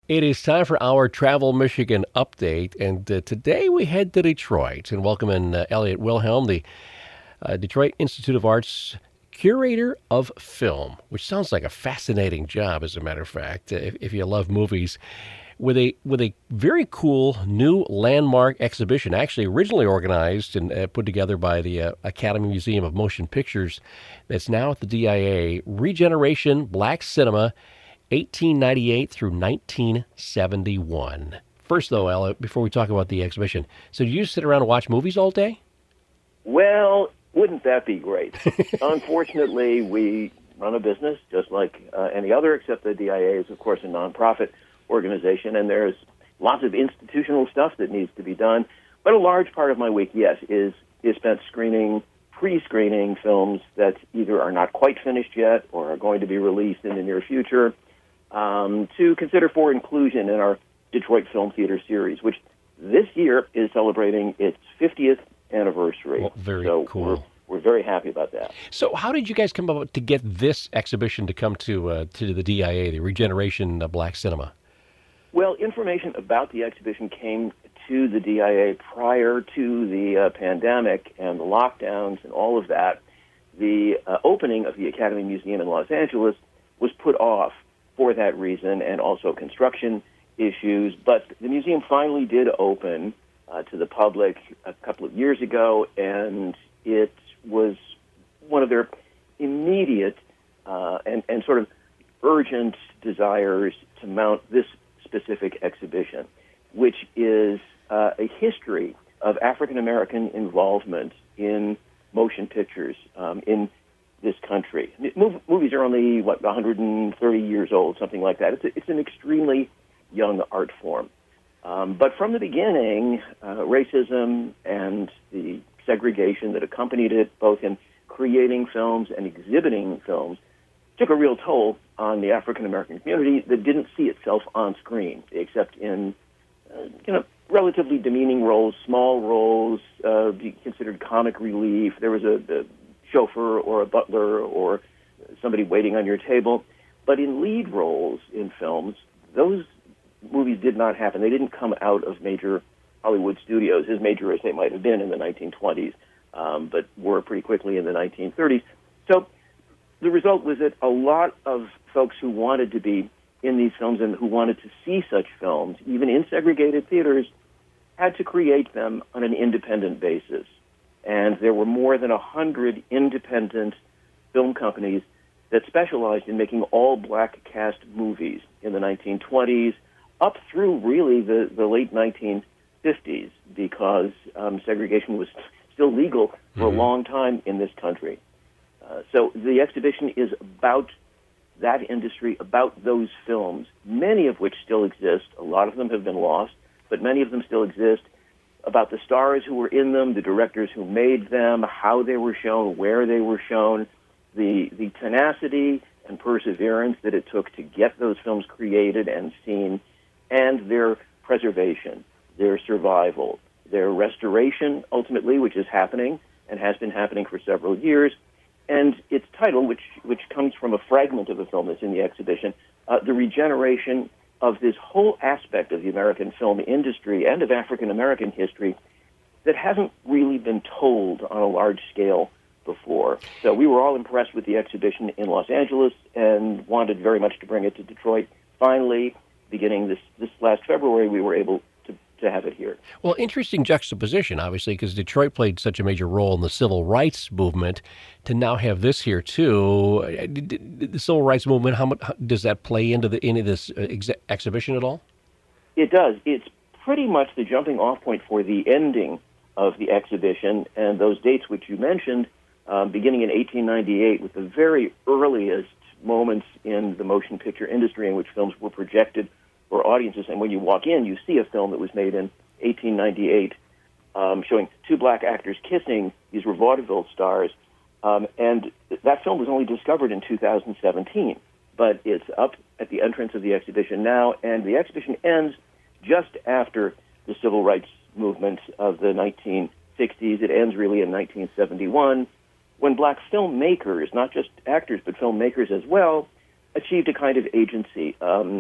It is time for our Travel Michigan update, and today we head to Detroit and welcome in Elliot Wilhelm, the Detroit Institute of Arts curator of film, which sounds like a fascinating job, as a matter of fact, if you love movies, with a very cool new landmark exhibition, actually originally organized and put together by the Academy Museum of Motion Pictures, that's now at the DIA, Regeneration Black Cinema, 1898 through 1971. First, though, Ella, before we talk about the exhibition, so do you sit around and watch movies all day? Well, wouldn't that be great? Unfortunately, we run a business just like any other, except the DIA is, of course, a nonprofit organization, and there's lots of institutional stuff that needs to be done. But a large part of my week, yes, is spent pre-screening films that either are not quite finished yet or are going to be released in the near future, to consider for inclusion in our Detroit Film Theater series, which this year is celebrating its 50th anniversary. Well, very cool. We're very happy about that. So how did you guys come about to get this exhibition to come to the DIA, the Regeneration Black Cinema? Well, information about the exhibition came to the DIA prior to the pandemic and the lockdowns and all of that. The opening of the Academy Museum in Los Angeles was put off for that reason, and also construction issues. But the museum finally did open to the public a couple of years ago, and it was one of their immediate and sort of urgent desires to mount this specific exhibition, which is a history of African-American involvement in motion pictures in this country. Movies are only, 130 years old, something like that. It's an extremely young art form. But from the beginning, racism and the segregation that accompanied it, both in creating films and exhibiting films, took a real toll on the African-American community that didn't see itself on screen, except in, relatively demeaning roles, small roles, be considered comic relief. There was a chauffeur or a butler or somebody waiting on your table. But in lead roles in films, those movies did not happen. They didn't come out of major Hollywood studios, as major as they might have been in the 1920s, but were pretty quickly in the 1930s. So the result was that a lot of folks who wanted to be in these films and who wanted to see such films, even in segregated theaters, had to create them on an independent basis. And there were more than 100 independent film companies that specialized in making all-black cast movies in the 1920s up through really the late 1950s, because segregation was still legal for a long time in this country. So the exhibition is about that industry, about those films, many of which still exist. A lot of them have been lost, but many of them still exist, about the stars who were in them, the directors who made them, how they were shown, where they were shown, the tenacity and perseverance that it took to get those films created and seen, and their preservation, their survival, their restoration, ultimately, which is happening and has been happening for several years, and its title, which comes from a fragment of the film that's in the exhibition, the regeneration of this whole aspect of the American film industry and of African-American history that hasn't really been told on a large scale before. So we were all impressed with the exhibition in Los Angeles and wanted very much to bring it to Detroit. Finally, beginning this last February, we were able to have it here. Well, interesting juxtaposition, obviously, because Detroit played such a major role in the civil rights movement. To now have this here too, the civil rights movement, how does that play into this exhibition at all? It does. It's pretty much the jumping-off point for the ending of the exhibition, and those dates which you mentioned, beginning in 1898, with the very earliest moments in the motion picture industry in which films were projected for audiences. And when you walk in, you see a film that was made in 1898 showing two black actors kissing. These were vaudeville stars. And that film was only discovered in 2017. But it's up at the entrance of the exhibition now, and the exhibition ends just after the civil rights movement of the 1960s. It ends really in 1971, when black filmmakers, not just actors, but filmmakers as well, achieved a kind of agency.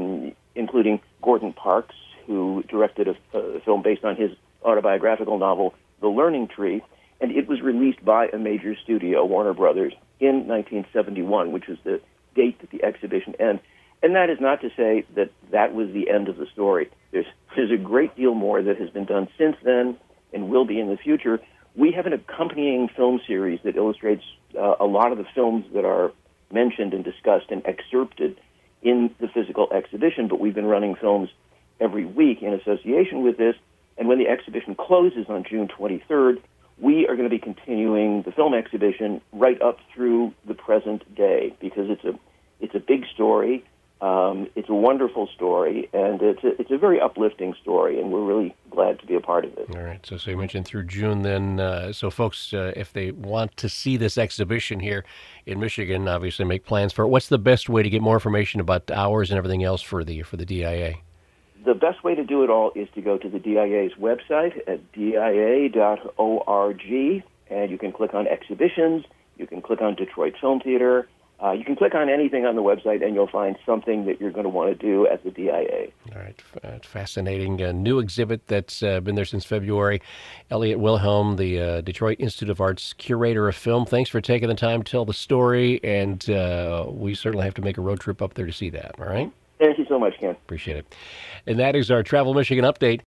including Gordon Parks, who directed a film based on his autobiographical novel, The Learning Tree, and it was released by a major studio, Warner Brothers, in 1971, which was the date that the exhibition ended. And that is not to say that that was the end of the story. There's a great deal more that has been done since then and will be in the future. We have an accompanying film series that illustrates a lot of the films that are mentioned and discussed and excerpted in the physical exhibition, but we've been running films every week in association with this. And when the exhibition closes on June 23rd, we are going to be continuing the film exhibition right up through the present day, because it's a big story. It's a wonderful story, and it's a very uplifting story, and we're really glad to be a part of it. All right. So you mentioned through June then. So folks, if they want to see this exhibition here in Michigan, obviously make plans for it. What's the best way to get more information about the hours and everything else for the DIA? The best way to do it all is to go to the DIA's website at dia.org, and you can click on exhibitions, you can click on Detroit Film Theater, you can click on anything on the website, and you'll find something that you're going to want to do at the DIA. All right. Fascinating. A new exhibit that's been there since February. Elliott Wilhelm, the Detroit Institute of Arts curator of film. Thanks for taking the time to tell the story, and we certainly have to make a road trip up there to see that. All right? Thank you so much, Ken. Appreciate it. And that is our Travel Michigan update.